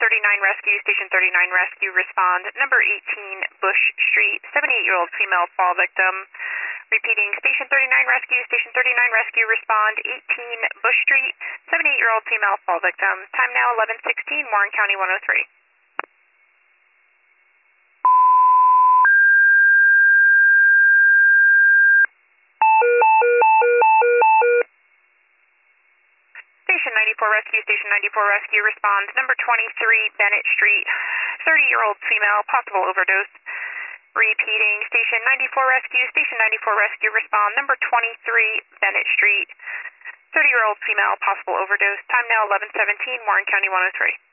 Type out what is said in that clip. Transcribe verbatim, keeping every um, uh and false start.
thirty-nine Rescue, Station thirty-nine Rescue, respond. Number eighteen Bush Street, seventy-eight-year-old female fall victim. Repeating, Station thirty-nine Rescue, Station thirty-nine Rescue, respond. eighteen Bush Street, seventy-eight-year-old female fall victim. Time now eleven sixteen, Warren County one oh three. Station ninety-four Rescue, Station ninety-four Rescue, respond. Number twenty-three Bennett Street, thirty-year-old female, possible overdose. Repeating, Station ninety-four Rescue, Station ninety-four Rescue, respond. Number twenty-three Bennett Street, thirty-year-old female, possible overdose. Time now eleven seventeen, Warren County one oh three.